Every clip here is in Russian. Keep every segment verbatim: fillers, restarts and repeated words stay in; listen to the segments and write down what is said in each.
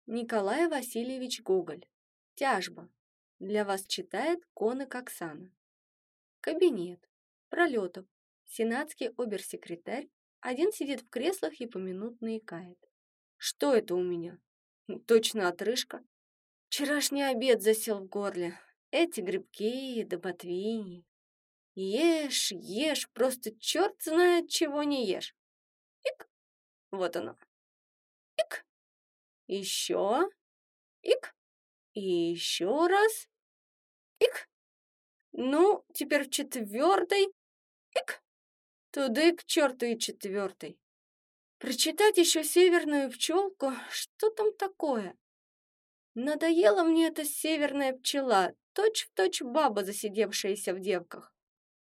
Николай Васильевич Гоголь. Тяжба. Для вас читает Конок Оксана. Кабинет. Пролетов. Сенатский обер-секретарь. Один сидит в креслах и поминутно икает. Что это у меня? Точно отрыжка. Вчерашний обед засел в горле. Эти грибки да ботвини. Ешь, ешь, просто черт знает, чего не ешь. Ик. Вот оно. Ик. Еще. Ик. И еще раз. Ик. Ну, теперь в четвертый. Ик. Туды к черту и четвертый. Прочитать еще северную пчелку. Что там такое? Надоела мне эта северная пчела, точь-в-точь баба, засидевшаяся в девках.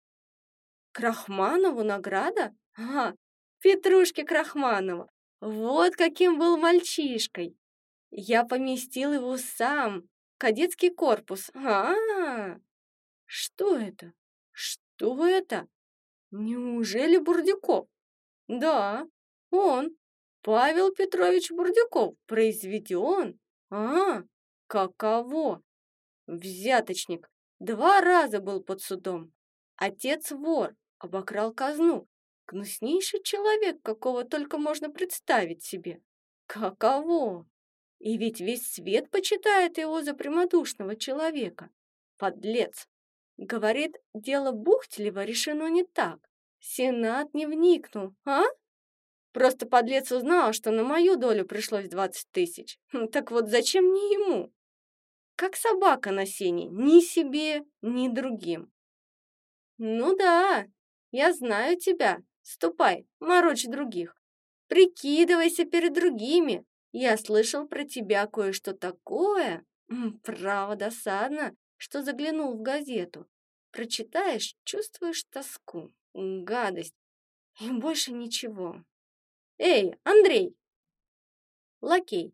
Крахманову награда? Ага, Петрушке Крахманову. Вот каким был мальчишкой. Я поместил его сам, кадетский корпус. А-а-а! Что это? Что это? Неужели Бурдюков? Да, он, Павел Петрович Бурдюков, произведен. А, каково? Взяточник. Два раза был под судом. Отец вор, обокрал казну. Гнуснейший человек, какого только можно представить себе. Каково? И ведь весь свет почитает его за прямодушного человека. Подлец. Говорит, дело Бухтелева решено не так. Сенат не вникнул, а? Просто подлец узнал, что на мою долю пришлось двадцать тысяч. Так вот зачем мне ему? Как собака на сене, ни себе, ни другим. Ну да, я знаю тебя. Ступай, морочь других. Прикидывайся перед другими. Я слышал про тебя кое-что такое. Право досадно, что заглянул в газету. Прочитаешь, чувствуешь тоску, гадость и больше ничего. Эй, Андрей! Лакей.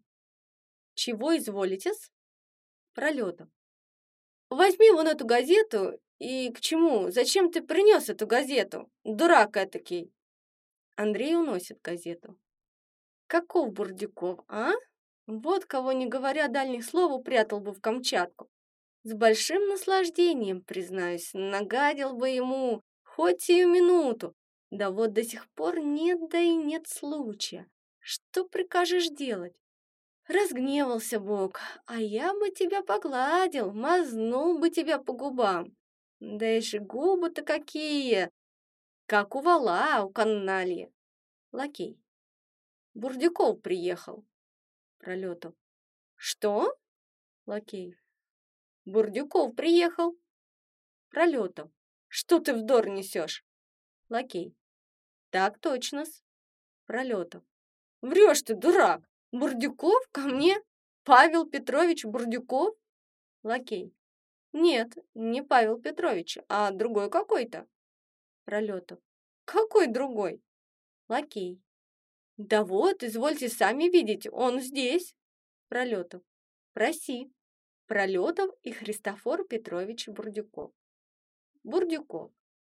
Чего изволитесь? Пролетов. Возьми вон эту газету и к чему? Зачем ты принес эту газету? Дурак этакий. Андрей уносит газету. Каков Бурдюков, а? Вот кого, не говоря дальних слов, упрятал бы в Камчатку. С большим наслаждением, признаюсь, нагадил бы ему хоть сию минуту. Да вот до сих пор нет, да и нет случая. Что прикажешь делать? Разгневался Бог, а я бы тебя погладил, мазнул бы тебя по губам. Да и же губы-то какие, как у вола, у канальи. Лакей. Бурдюков приехал. Пролетов. Что? Лакей. Бурдюков приехал. Пролетов. Что ты вдор несешь? Лакей. Так точно-с. Пролетов. Врешь ты, дурак. Бурдюков ко мне? Павел Петрович Бурдюков? Лакей. Нет, не Павел Петрович, а другой какой-то. Пролетов. Какой другой? Лакей. Да вот, извольте сами видеть, он здесь. Пролетов. Проси. Пролетов и Христофор Петрович Бурдюков. Бурдюков.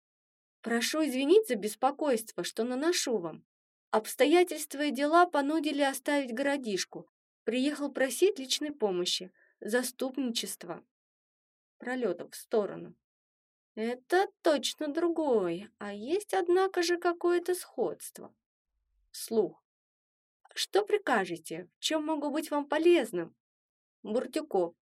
Прошу извинить за беспокойство, что наношу вам. Обстоятельства и дела понудили оставить городишку. Приехал просить личной помощи, заступничества. Пролетов в сторону. Это точно другой, а есть, однако же, какое-то сходство. Вслух. Что прикажете? В чем могу быть вам полезным? Бурдюков.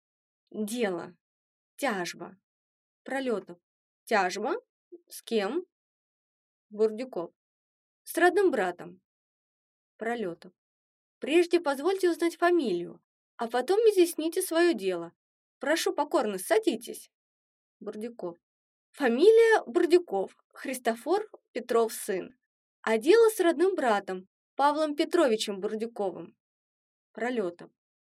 Дело. Тяжба. Пролетов. Тяжба? С кем? Бурдюков. С родным братом. Пролетов. Прежде позвольте узнать фамилию, а потом изъясните свое дело. Прошу покорно, садитесь. Бурдюков. Фамилия Бурдюков, Христофор Петров сын. А дело с родным братом, Павлом Петровичем Бурдюковым. Пролетов.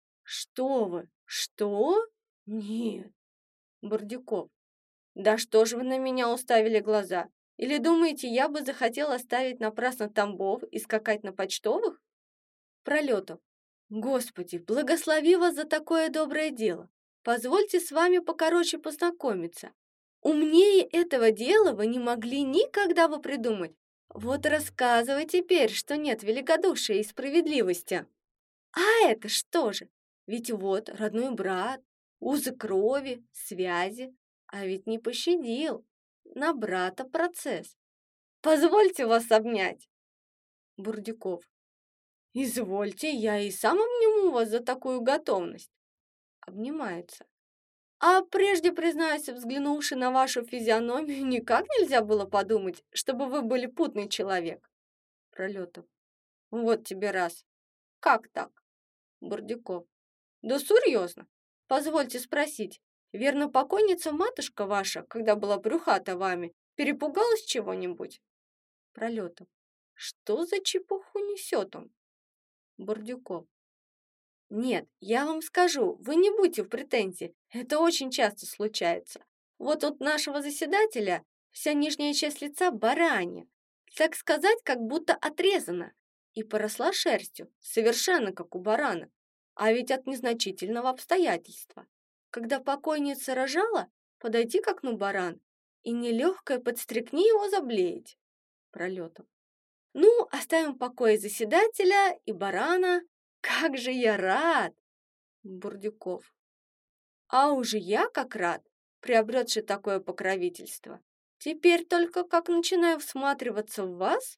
Что вы? Что? Нет. Бурдюков. Да что же вы на меня уставили глаза? Или думаете, я бы захотел оставить напрасно Тамбов и скакать на почтовых? Пролетов. Господи, благослови вас за такое доброе дело. Позвольте с вами покороче познакомиться. Умнее этого дела вы не могли никогда бы придумать. Вот рассказывай теперь, что нет великодушия и справедливости. А это что же? Ведь вот родной брат, узы крови, связи, а ведь не пощадил. На брата процесс. Позвольте вас обнять. Бурдюков. Извольте, я и сам обниму вас за такую готовность. Обнимается. А прежде, признаюсь, взглянувши на вашу физиономию, никак нельзя было подумать, чтобы вы были путный человек. Пролетов. Вот тебе раз. Как так? Бурдюков. Да серьезно. Позвольте спросить, верно, покойница матушка ваша, когда была брюхата вами, перепугалась чего-нибудь? Пролетов. Что за чепуху несет он? Бурдюков. Нет, я вам скажу, вы не будьте в претензии, это очень часто случается. Вот от нашего заседателя вся нижняя часть лица баранья, так сказать, как будто отрезана, и поросла шерстью, совершенно как у барана. А ведь от незначительного обстоятельства. Когда покойница рожала, подойти к окну баран, и нелегкое подстрекни его заблеять. Пролетом. Ну, оставим в покое заседателя и барана. Как же я рад! Бурдюков. А уже я как рад, приобретший такое покровительство. Теперь только как начинаю всматриваться в вас,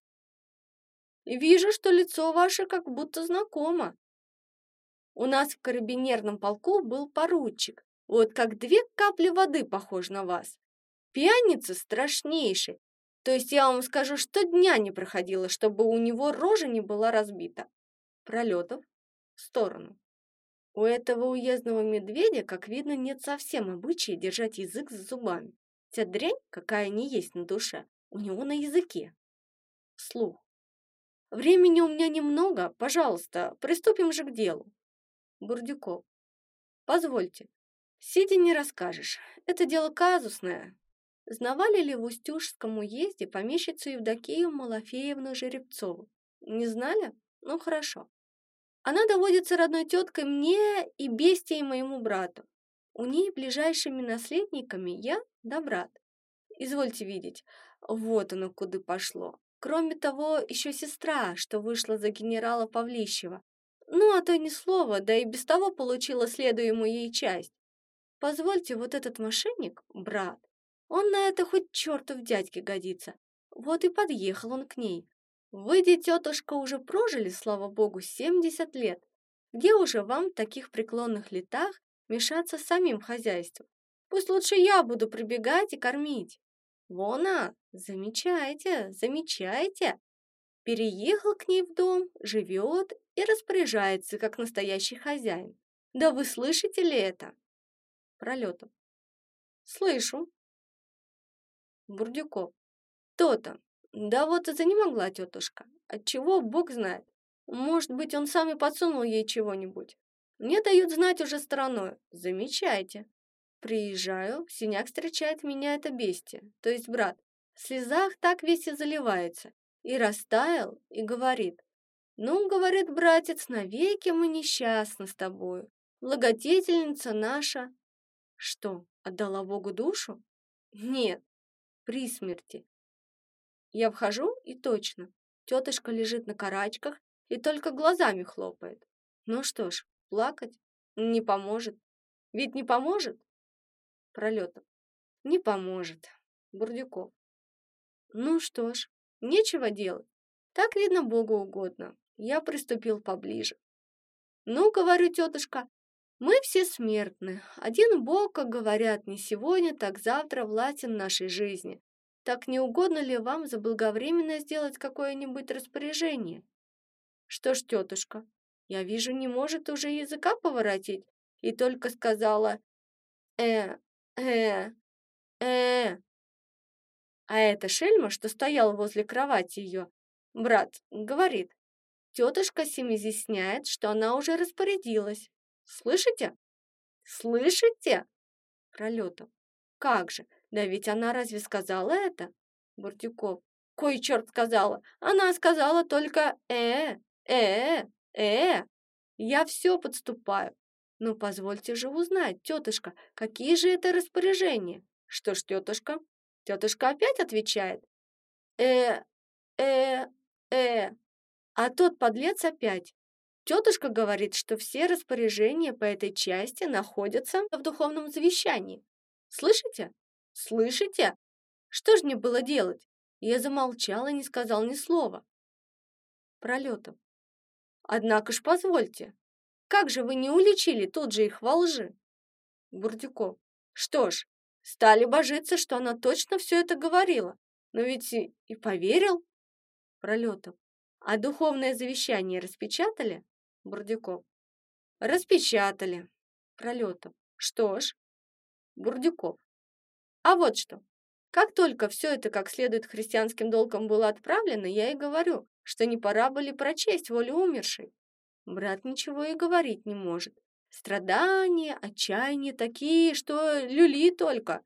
и вижу, что лицо ваше как будто знакомо. У нас в карабинерном полку был поручик, вот как две капли воды похож на вас. Пьяница страшнейший, то есть я вам скажу, что дня не проходило, чтобы у него рожа не была разбита. Пролетов в сторону. У этого уездного медведя, как видно, нет совсем обычая держать язык за зубами. Вся дрянь, какая не есть на душе, у него на языке. Вслух. Времени у меня немного, пожалуйста, приступим же к делу. Бурдюков. Позвольте. Сидя не расскажешь. Это дело казусное. Знавали ли в Устюжском уезде помещицу Евдокию Малафеевну Жеребцову? Не знали? Ну хорошо. Она доводится родной теткой мне и бестии моему брату. У ней ближайшими наследниками я да брат. Извольте видеть, вот оно куда пошло. Кроме того, еще сестра, что вышла за генерала Павлищева. Ну, а то ни слова, да и без того получила следуемую ей часть. Позвольте, вот этот мошенник, брат, он на это хоть черту в дядьке годится. Вот и подъехал он к ней. Вы, тетушка, уже прожили, слава богу, семьдесят лет. Где уже вам в таких преклонных летах мешаться с самим хозяйством? Пусть лучше я буду прибегать и кормить. Вон, а, замечайте, замечайте. Переехал к ней в дом, живет и распоряжается, как настоящий хозяин. Да вы слышите ли это? Пролетов. Слышу. Бурдюков. То-то. Да вот и занемогла тетушка. Отчего, бог знает. Может быть, он сам и подсунул ей чего-нибудь. Мне дают знать уже стороной. Замечайте. Приезжаю, синяк встречает меня это бестие, то есть брат. В слезах так весь и заливается. И растаял, и говорит. Ну, говорит братец, навеки мы несчастны с тобою. Благодетельница наша. Что, отдала Богу душу? Нет, при смерти. Я вхожу, и точно. Тетушка лежит на карачках и только глазами хлопает. Ну что ж, плакать не поможет. Ведь не поможет? Пролетов. Не поможет. Бурдюков. Ну что ж, нечего делать. Так, видно, Богу угодно. Я приступил поближе. Ну, говорю, тетушка, мы все смертны. Один Бог, как говорят, не сегодня, так завтра властен в нашей жизни. Так не угодно ли вам заблаговременно сделать какое-нибудь распоряжение? Что ж, тетушка, я вижу, не может уже языка поворотить, и только сказала «э, э, э». А эта шельма, что стояла возле кровати ее, брат, говорит, тетушка сим изъясняет, что она уже распорядилась. Слышите? Слышите? Пролетов. Как же? Да ведь она разве сказала это? Бурдюков. Кой черт сказала? Она сказала только э, э, э. Я все подступаю. Ну, позвольте же узнать, тетушка, какие же это распоряжения? Что ж, тетушка? Тетушка опять отвечает. Э, э, э. А тот подлец опять. Тетушка говорит, что все распоряжения по этой части находятся в духовном завещании. Слышите? Слышите? Что ж мне было делать? Я замолчал и не сказал ни слова. Пролетов. Однако ж позвольте, как же вы не уличили тут же их во лжи? Бурдюков. Что ж, стали божиться, что она точно все это говорила, но ведь и, и поверил. Пролетов. А духовное завещание распечатали? Бурдюков. Распечатали. Пролетов. Что ж? Бурдюков. А вот что. Как только все это как следует христианским долгом было отправлено, я и говорю, что не пора бы ли прочесть волю умершей. Брат ничего и говорить не может. Страдания, отчаяние такие, что люли только.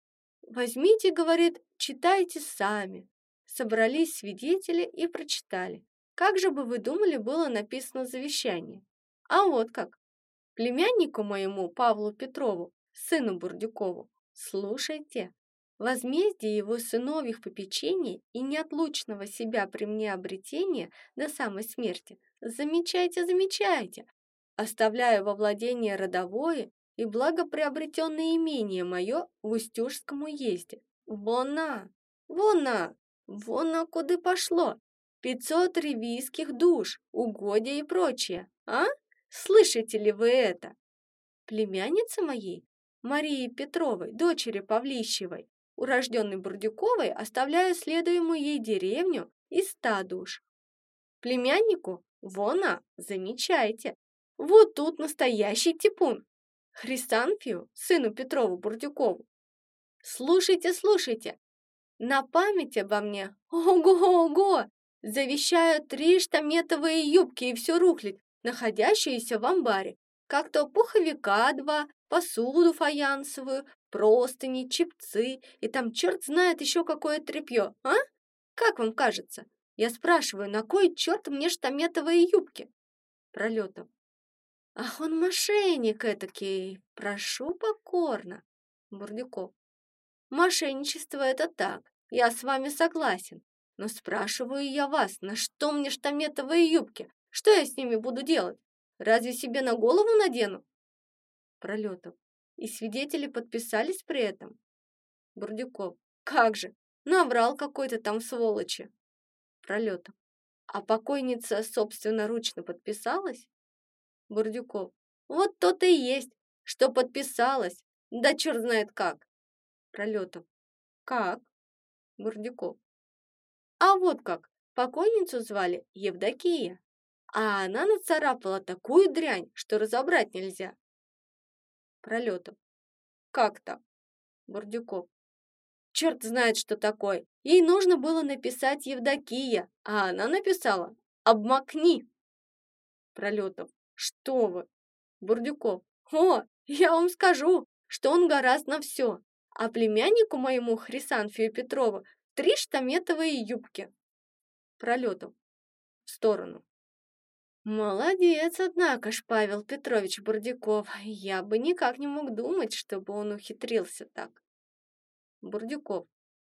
Возьмите, говорит, читайте сами. Собрались свидетели и прочитали. Как же бы вы думали, было написано завещание? А вот как. Племяннику моему, Павлу Петрову, сыну Бурдюкову, слушайте, возмездие его сыновьих попечений и неотлучного себя при мне обретения до самой смерти, замечайте, замечайте, оставляю во владение родовое и благоприобретенное имение мое в Устюжском уезде. Вон на, вон на, вон на куда пошло, пятьсот ревизских душ, угодья и прочее, а? Слышите ли вы это? Племяннице моей, Марии Петровой, дочери Павлищевой, урожденной Бурдюковой, оставляю следуемую ей деревню и ста душ. Племяннику, вон на, замечайте, вот тут настоящий типун. Хрисанфию, сыну Петрову Бурдюкову. Слушайте, слушайте, на память обо мне, ого-ого, завещаю три штаметовые юбки и всю рухлядь, находящиеся в амбаре, как-то пуховика два, посуду фаянсовую, простыни, чепцы, и там черт знает еще какое тряпье, а? Как вам кажется? Я спрашиваю, на кой черт мне штаметовые юбки? Пролетов. Ах, он мошенник этакий, прошу покорно. Бурдюков. Мошенничество это так, я с вами согласен, но спрашиваю я вас, на что мне штаметовые юбки? Что я с ними буду делать? Разве себе на голову надену? Пролетов. И свидетели подписались при этом? Бурдюков. Как же, наврал какой-то там сволочи. Пролетов. А покойница собственноручно подписалась? Бурдюков. Вот то-то и есть, что подписалась, да черт знает как. Пролетов. Как? Бурдюков. А вот как, покойницу звали Евдокия, а она нацарапала такую дрянь, что разобрать нельзя. Пролетов. Как так? Бурдюков. Черт знает, что такое. Ей нужно было написать Евдокия, а она написала «Обмакни». Пролетов. Что вы? Бурдюков. О, я вам скажу, что он гораст на все. А племяннику моему Хрисанфию Петрову три штаметовые юбки. Пролетов. В сторону. Молодец, однако ж, Павел Петрович Бурдюков. Я бы никак не мог думать, чтобы он ухитрился так. Бурдюков.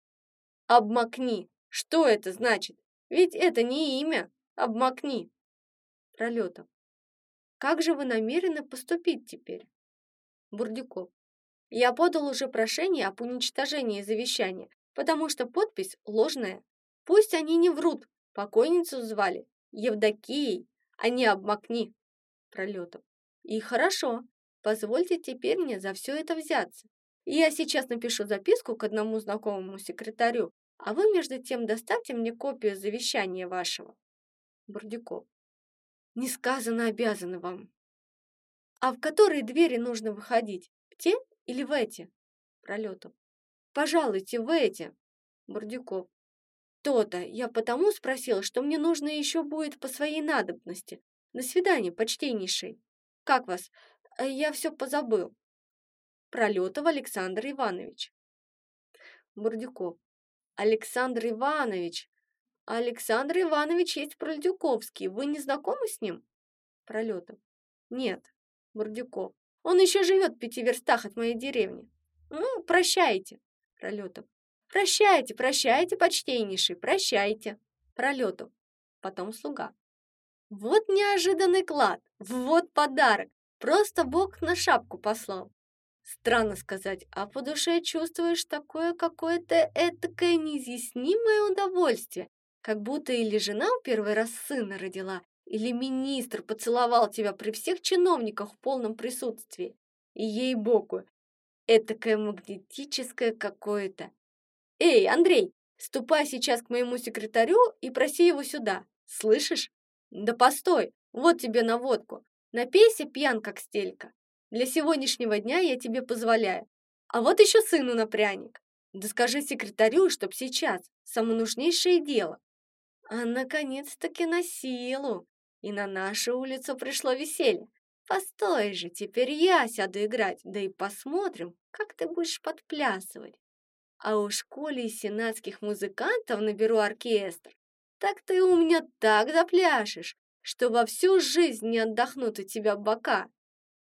Обмакни. Что это значит? Ведь это не имя. Обмакни. Пролетов. Как же вы намерены поступить теперь? Бурдюков. Я подал уже прошение об уничтожении завещания, потому что подпись ложная. Пусть они не врут. Покойницу звали Евдокией, а не Обмакни. Пролетов. И хорошо. Позвольте теперь мне за все это взяться. И я сейчас напишу записку к одному знакомому секретарю, а вы между тем доставьте мне копию завещания вашего. Бурдюков. Несказанно обязаны вам. А в которые двери нужно выходить? В те или в эти? Пролетов. Пожалуйте, в эти. Бурдюков. То-то, я потому спросила, что мне нужно еще будет по своей надобности. До свидания, почтеннейший. Как вас? Я все позабыл. Пролетов Александр Иванович. Бурдюков. Александр Иванович. Александр Иванович есть Пролетюковский. Вы не знакомы с ним? Пролетов. Нет. Бурдюков. Он еще живет в пяти верстах от моей деревни. Ну, прощайте. Пролетов. Прощайте, прощайте, почтеннейший, прощайте. Пролетов. Потом слуга. Вот неожиданный клад, вот подарок. Просто Бог на шапку послал. Странно сказать, а по душе чувствуешь такое какое-то этакое неизъяснимое удовольствие, как будто или жена в первый раз сына родила, или министр поцеловал тебя при всех чиновниках в полном присутствии. И ей-богу, этакое магнетическое какое-то. Эй, Андрей, ступай сейчас к моему секретарю и проси его сюда. Слышишь? Да постой, вот тебе на водку. Напейся пьян, как стелька. Для сегодняшнего дня я тебе позволяю. А вот еще сыну на пряник. Да скажи секретарю, чтоб сейчас. Самое нужнейшее дело. А наконец-таки на силу. И на нашу улицу пришло веселье. Постой же, теперь я сяду играть, да и посмотрим, как ты будешь подплясывать. А уж коли из сенатских музыкантов наберу оркестр, так ты у меня так запляшешь, что во всю жизнь не отдохнут у тебя бока.